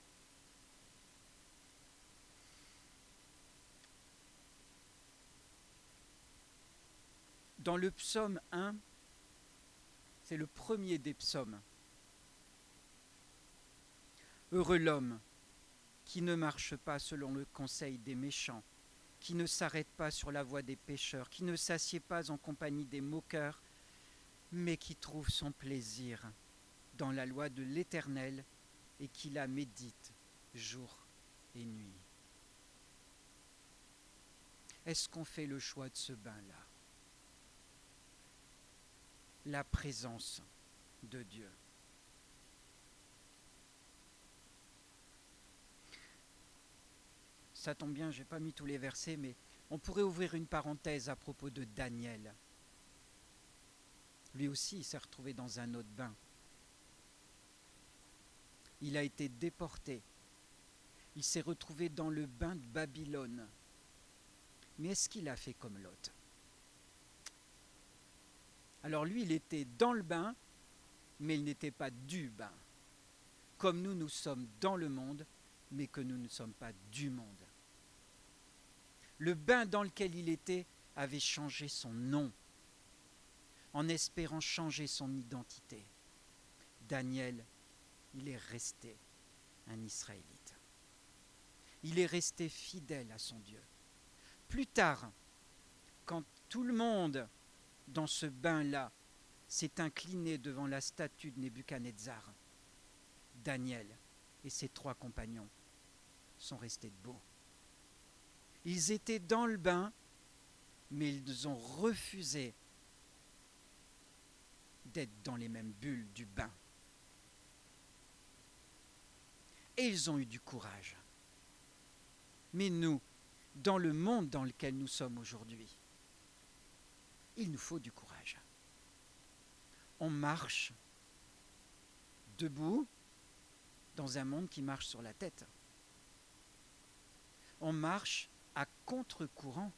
Dans le psaume 1, c'est le premier des psaumes. Heureux l'homme qui ne marche pas selon le conseil des méchants, qui ne s'arrête pas sur la voie des pécheurs, qui ne s'assied pas en compagnie des moqueurs, mais qui trouve son plaisir dans la loi de l'Éternel et qui la médite jour et nuit. Est-ce qu'on fait le choix de ce bain-là? La présence de Dieu. Ça tombe bien, je n'ai pas mis tous les versets, mais on pourrait ouvrir une parenthèse à propos de Daniel. Lui aussi, il s'est retrouvé dans un autre bain. Il a été déporté. Il s'est retrouvé dans le bain de Babylone. Mais est-ce qu'il a fait comme Lot? Alors lui, il était dans le bain, mais il n'était pas du bain. Comme nous, nous sommes dans le monde, mais que nous ne sommes pas du monde. Le bain dans lequel il était avait changé son nom, en espérant changer son identité. Daniel, il est resté un Israélite. Il est resté fidèle à son Dieu. Plus tard, quand tout le monde dans ce bain-là s'est incliné devant la statue de Nebuchadnezzar, Daniel et ses 3 compagnons sont restés debout. Ils étaient dans le bain, mais ils ont refusé d'être dans les mêmes bulles du bain. Et ils ont eu du courage. Mais nous, dans le monde dans lequel nous sommes aujourd'hui, il nous faut du courage. On marche debout dans un monde qui marche sur la tête. On marche à contre-courant.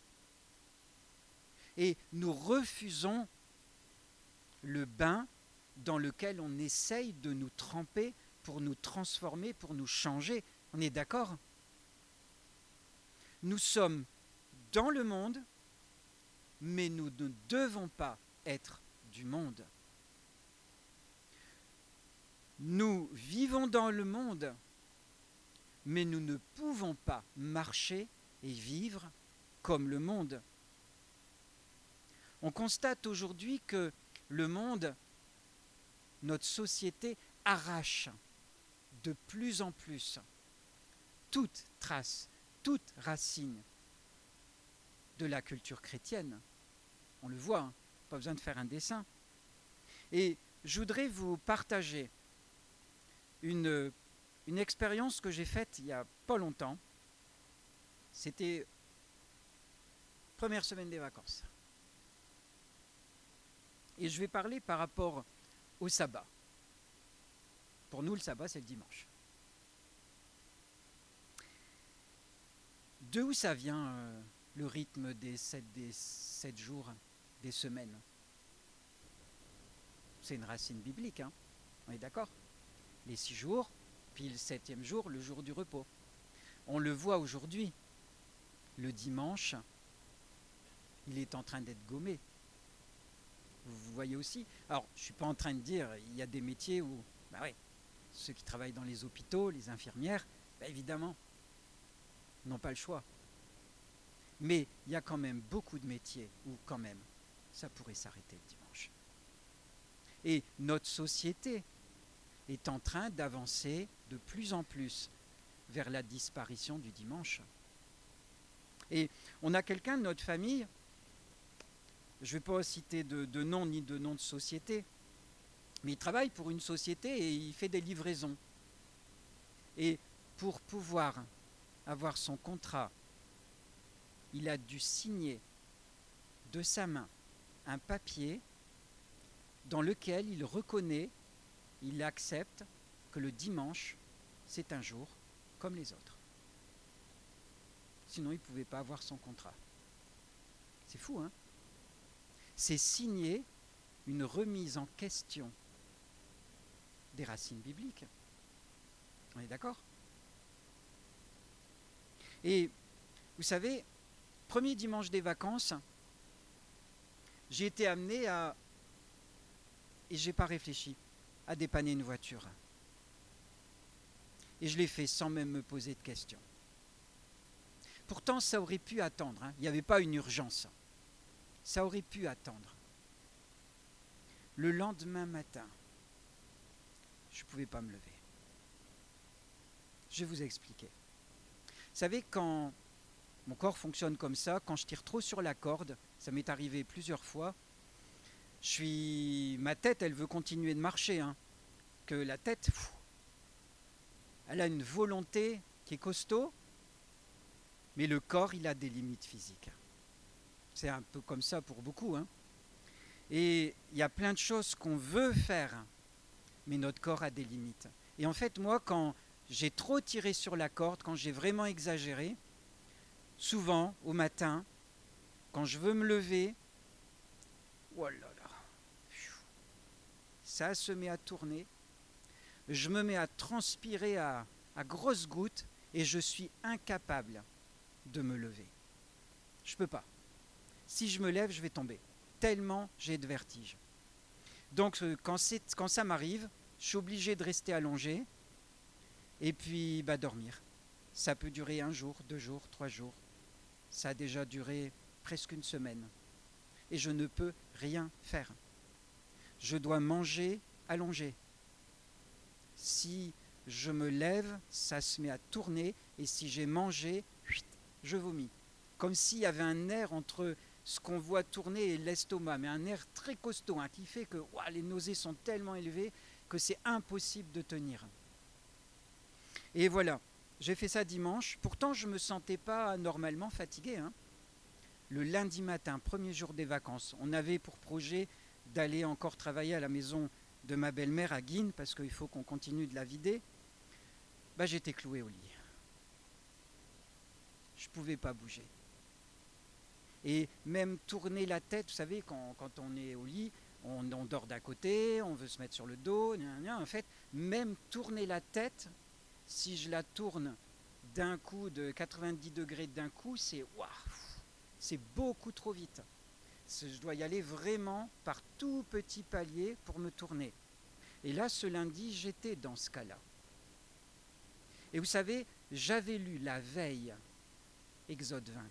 Et nous refusons le bain dans lequel on essaye de nous tremper pour nous transformer, pour nous changer. On est d'accord? Nous sommes dans le monde, mais nous ne devons pas être du monde. Nous vivons dans le monde, mais nous ne pouvons pas marcher et vivre comme le monde. On constate aujourd'hui que le monde, notre société, arrache de plus en plus toute trace, toute racine de la culture chrétienne. On le voit, hein, pas besoin de faire un dessin. Et je voudrais vous partager une expérience que j'ai faite il n'y a pas longtemps. C'était première semaine des vacances. Et je vais parler par rapport au sabbat. Pour nous, le sabbat, c'est le dimanche. De où ça vient le rythme des 7 jours des semaines. C'est une racine biblique, hein, on est d'accord? Les 6 jours, puis le 7e jour, le jour du repos. On le voit aujourd'hui. Le dimanche, il est en train d'être gommé. Vous voyez aussi. Alors, je ne suis pas en train de dire, il y a des métiers où, bah oui, ceux qui travaillent dans les hôpitaux, les infirmières, bah évidemment, n'ont pas le choix. Mais il y a quand même beaucoup de métiers où, quand même, ça pourrait s'arrêter le dimanche. Et notre société est en train d'avancer de plus en plus vers la disparition du dimanche. Et on a quelqu'un de notre famille, je ne vais pas citer de nom ni de nom de société, mais il travaille pour une société et il fait des livraisons. Et pour pouvoir avoir son contrat, il a dû signer de sa main un papier dans lequel il reconnaît, il accepte que le dimanche, c'est un jour comme les autres. Sinon, il ne pouvait pas avoir son contrat. C'est fou, hein? C'est signer une remise en question des racines bibliques. On est d'accord? Et vous savez, premier dimanche des vacances, j'ai été amené à, et je n'ai pas réfléchi, à dépanner une voiture. Et je l'ai fait sans même me poser de questions. Pourtant, ça aurait pu attendre, hein. Il n'y avait pas une urgence. Ça aurait pu attendre. Le lendemain matin, je ne pouvais pas me lever. Je vais vous expliquer. Vous savez, quand mon corps fonctionne comme ça, quand je tire trop sur la corde, ça m'est arrivé plusieurs fois, ma tête, elle veut continuer de marcher, hein. Que la tête, elle a une volonté qui est costaud, mais le corps, il a des limites physiques. C'est un peu comme ça pour beaucoup, hein. Et il y a plein de choses qu'on veut faire, mais notre corps a des limites. Et en fait, moi, quand j'ai trop tiré sur la corde, quand j'ai vraiment exagéré, souvent, au matin, quand je veux me lever, oh là là, ça se met à tourner, je me mets à transpirer à grosses gouttes et je suis incapable de me lever. Je ne peux pas. Si je me lève, je vais tomber. Tellement j'ai de vertige. Donc quand ça m'arrive, je suis obligé de rester allongé et puis dormir. Ça peut durer 1 jour, 2 jours, 3 jours. Ça a déjà duré presque une semaine. Et je ne peux rien faire. Je dois manger allongé. Si je me lève, ça se met à tourner et si j'ai mangé, je vomis. Comme s'il y avait un nerf entre ce qu'on voit tourner et l'estomac, mais un nerf très costaud, hein, qui fait que les nausées sont tellement élevées que c'est impossible de tenir. Et voilà, j'ai fait ça dimanche. Pourtant, je ne me sentais pas normalement fatigué, hein. Le lundi matin, premier jour des vacances, on avait pour projet d'aller encore travailler à la maison de ma belle-mère à Guînes, parce qu'il faut qu'on continue de la vider. J'étais cloué au lit. Je ne pouvais pas bouger. Et même tourner la tête, vous savez, quand on est au lit, on dort d'un côté, on veut se mettre sur le dos, en fait, même tourner la tête, si je la tourne d'un coup de 90 degrés d'un coup, c'est beaucoup trop vite. Je dois y aller vraiment par tout petit palier pour me tourner. Et là, ce lundi, j'étais dans ce cas-là. Et vous savez, j'avais lu la veille Exode 20.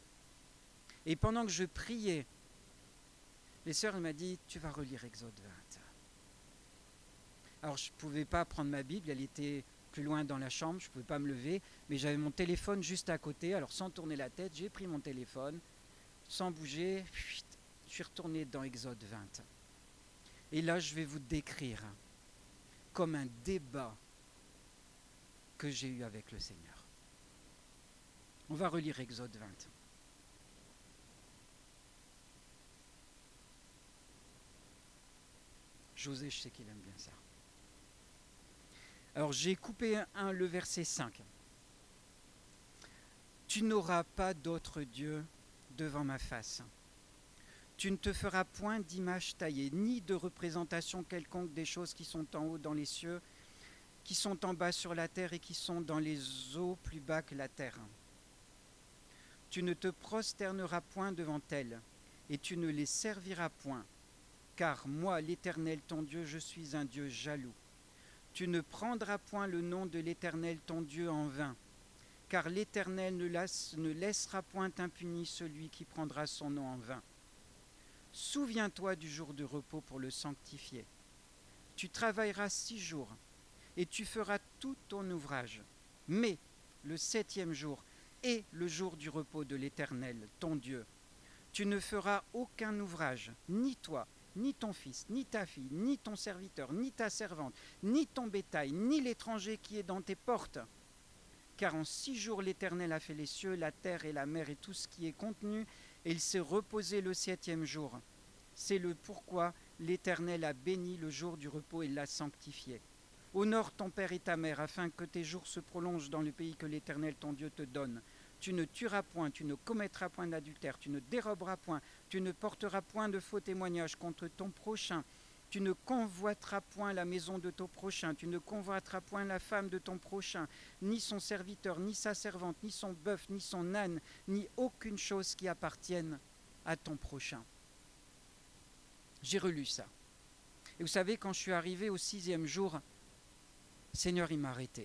Et pendant que je priais, les sœurs m'ont dit, tu vas relire Exode 20. Alors je ne pouvais pas prendre ma Bible, elle était plus loin dans la chambre, je ne pouvais pas me lever, mais j'avais mon téléphone juste à côté, alors sans tourner la tête, j'ai pris mon téléphone, sans bouger, je suis retourné dans Exode 20. Et là, je vais vous décrire comme un débat que j'ai eu avec le Seigneur. On va relire Exode 20. José, je sais qu'il aime bien ça. Alors j'ai coupé le verset 5. Tu n'auras pas d'autre Dieu devant ma face. Tu ne te feras point d'image taillée, ni de représentation quelconque des choses qui sont en haut dans les cieux, qui sont en bas sur la terre et qui sont dans les eaux plus bas que la terre. Tu ne te prosterneras point devant elles, et tu ne les serviras point, car moi, l'Éternel ton Dieu, je suis un Dieu jaloux. Tu ne prendras point le nom de l'Éternel ton Dieu en vain, car l'Éternel ne laissera point impuni celui qui prendra son nom en vain. Souviens-toi du jour de repos pour le sanctifier. Tu travailleras 6 jours, et tu feras tout ton ouvrage. Mais le 7e jour est le jour du repos de l'Éternel, ton Dieu. Tu ne feras aucun ouvrage, ni toi, ni ton fils, ni ta fille, ni ton serviteur, ni ta servante, ni ton bétail, ni l'étranger qui est dans tes portes. Car en 6 jours l'Éternel a fait les cieux, la terre et la mer et tout ce qui est contenu, et il s'est reposé le 7e jour. C'est le pourquoi l'Éternel a béni le jour du repos et l'a sanctifié. Honore ton père et ta mère, afin que tes jours se prolongent dans le pays que l'Éternel ton Dieu te donne. Tu ne tueras point, tu ne commettras point d'adultère, tu ne déroberas point, tu ne porteras point de faux témoignages contre ton prochain. Tu ne convoiteras point la maison de ton prochain, tu ne convoiteras point la femme de ton prochain, ni son serviteur, ni sa servante, ni son bœuf, ni son âne, ni aucune chose qui appartienne à ton prochain. J'ai relu ça. Et vous savez, quand je suis arrivé au 6e jour, le Seigneur, il m'a arrêté.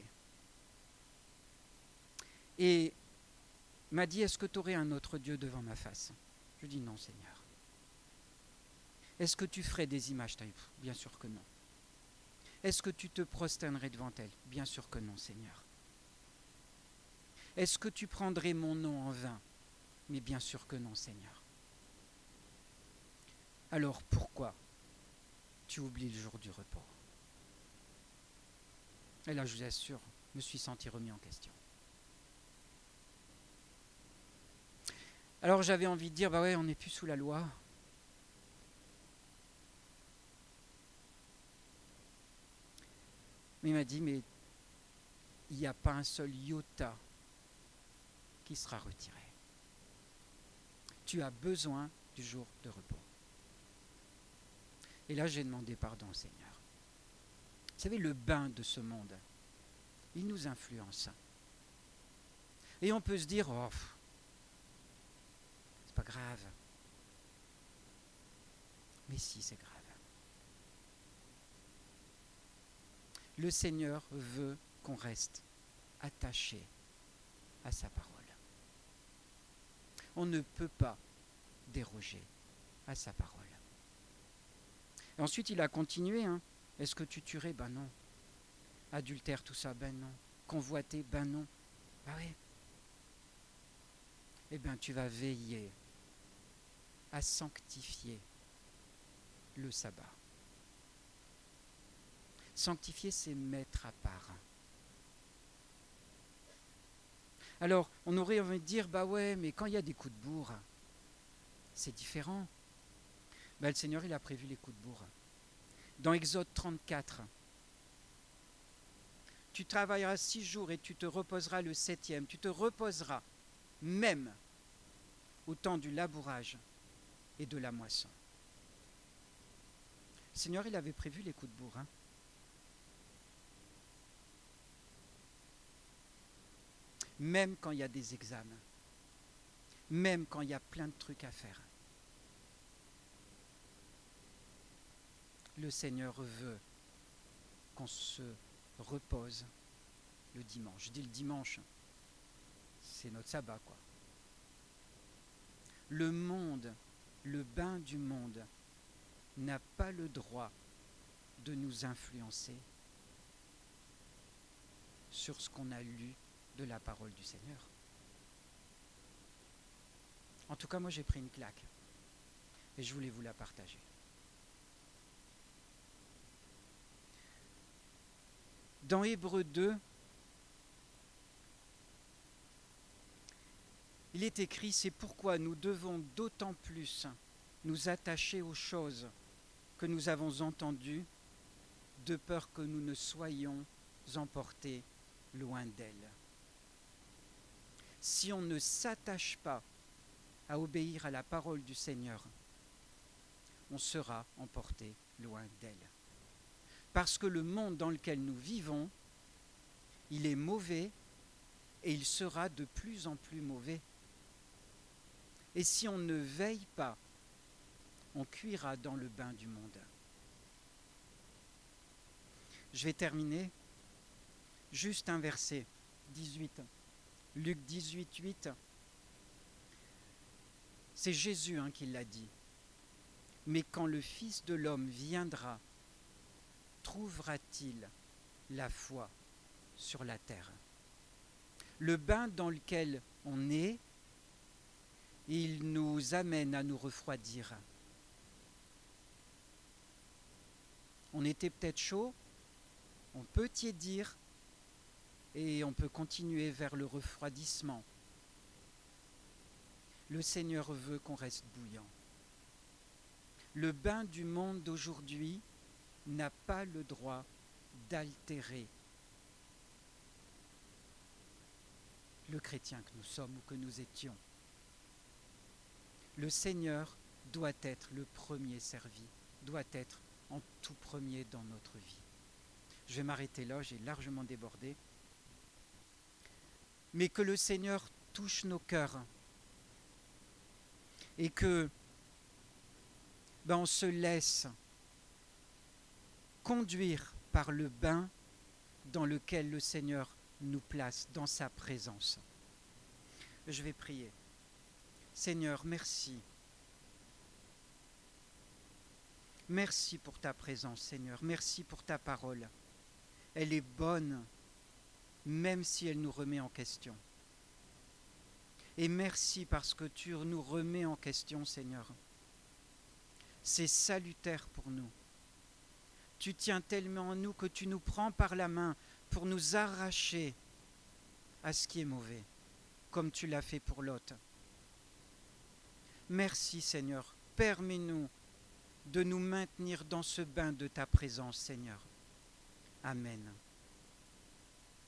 Et m'a dit, est-ce que tu aurais un autre Dieu devant ma face? Je dis non, Seigneur. Est-ce que tu ferais des images taillées? Bien sûr que non. Est-ce que tu te prosternerais devant elles? Bien sûr que non, Seigneur. Est-ce que tu prendrais mon nom en vain? Mais bien sûr que non, Seigneur. Alors pourquoi tu oublies le jour du repos? Et là, je vous assure, je me suis senti remis en question. Alors j'avais envie de dire, bah ouais, on n'est plus sous la loi. Mais il m'a dit, mais il n'y a pas un seul iota qui sera retiré. Tu as besoin du jour de repos. Et là, j'ai demandé pardon au Seigneur. Vous savez, le bain de ce monde, il nous influence. Et on peut se dire, oh, c'est pas grave. Mais si, c'est grave. Le Seigneur veut qu'on reste attaché à sa parole. On ne peut pas déroger à sa parole. Et ensuite, il a continué. Est-ce que tu tuerais? Ben non. Adultère, tout ça? Ben non. Convoiter? Ben non. Ah oui. Eh bien, tu vas veiller à sanctifier le sabbat. Sanctifier, c'est mettre à part. Alors, on aurait envie de dire, bah ouais, mais quand il y a des coups de bourre, c'est différent. Ben, le Seigneur, il a prévu les coups de bourre. Dans Exode 34, tu travailleras 6 jours et tu te reposeras le 7e. Tu te reposeras même au temps du labourage et de la moisson. Le Seigneur, il avait prévu les coups de bourre. Même quand il y a des examens, même quand il y a plein de trucs à faire. Le Seigneur veut qu'on se repose le dimanche. Je dis le dimanche, c'est notre sabbat, quoi. Le monde, le bain du monde, n'a pas le droit de nous influencer sur ce qu'on a lu de la parole du Seigneur. En tout cas, moi j'ai pris une claque et je voulais vous la partager. Dans Hébreux 2, il est écrit, c'est pourquoi nous devons d'autant plus nous attacher aux choses que nous avons entendues, de peur que nous ne soyons emportés loin d'elles. Si on ne s'attache pas à obéir à la parole du Seigneur, on sera emporté loin d'elle. Parce que le monde dans lequel nous vivons, il est mauvais et il sera de plus en plus mauvais. Et si on ne veille pas, on cuira dans le bain du monde. Je vais terminer. Juste un verset, 18. Luc 18, 8. C'est Jésus qui l'a dit. Mais quand le Fils de l'homme viendra, trouvera-t-il la foi sur la terre? Le bain dans lequel on est, il nous amène à nous refroidir. On était peut-être chaud, on peut tiédir et on peut continuer vers le refroidissement. Le Seigneur veut qu'on reste bouillant. Le bain du monde d'aujourd'hui n'a pas le droit d'altérer le chrétien que nous sommes ou que nous étions. Le Seigneur doit être le premier servi, doit être en tout premier dans notre vie. Je vais m'arrêter là, j'ai largement débordé. Mais que le Seigneur touche nos cœurs et que on se laisse conduire par le bain dans lequel le Seigneur nous place dans sa présence. Je vais prier. Seigneur, merci. Merci pour ta présence, Seigneur. Merci pour ta parole. Elle est bonne, même si elle nous remet en question. Et merci parce que tu nous remets en question, Seigneur. C'est salutaire pour nous. Tu tiens tellement en nous que tu nous prends par la main pour nous arracher à ce qui est mauvais, comme tu l'as fait pour Lot. Merci, Seigneur. Permets-nous de nous maintenir dans ce bain de ta présence, Seigneur. Amen.